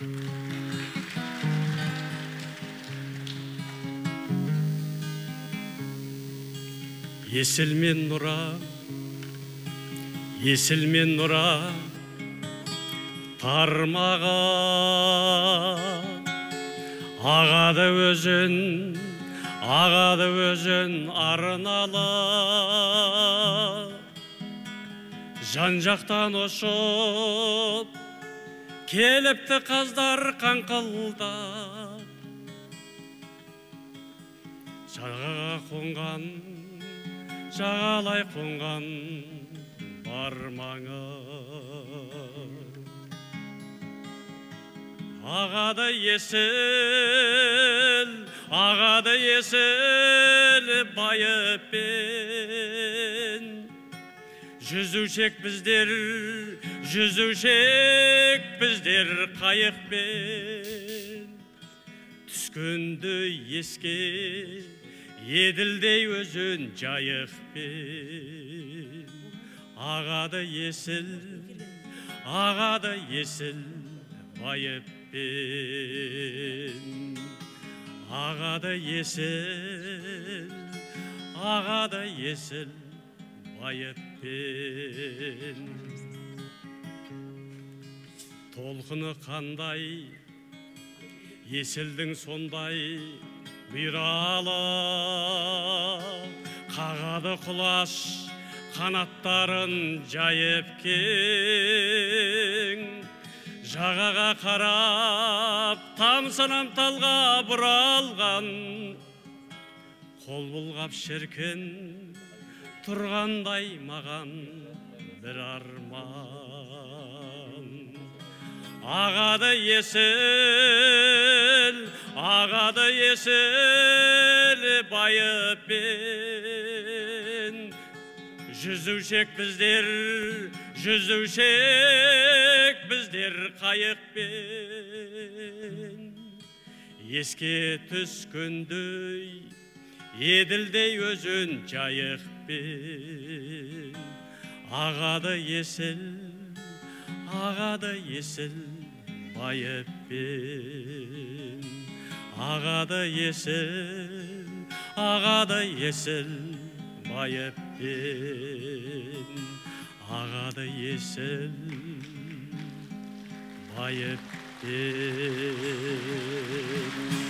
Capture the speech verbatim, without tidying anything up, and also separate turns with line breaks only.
Есіл мен нұра, есіл мен нұра тармаға ағады өзін, ағады өзін арналы. Жан-жақтан ұшып келіпті қаздар қаңқылдап, жағаға қонған, жағалай қонған бар маңы. Ағады есіл, ағады есіл байыппен. Жүзушек біздер, жүзушек біздер қайықпен. Түскенді еске еділдей өзін жайықпен. Ағады есіл, ағады есіл байыппен. Ағады есіл, ағады есіл байыппен. Толқыны қандай, есілдің сондай бұйралы. Қағады құлаш қанаттарын жайып кең. Жағаға қарап тамсанам талға бұралған. Қол бұлғап шіркін тұрғандай маған бір арман. Ағады есіл, ағады есіл байыппен. Жүзушек біздер, жүзушек біздер қайықпен. Еске түскендей, еділдей өзін жайықпен. Ағады есіл, ағады есіл байыппен. Ағады есіл, ағады есіл байыппен. Ағады есіл байыппен.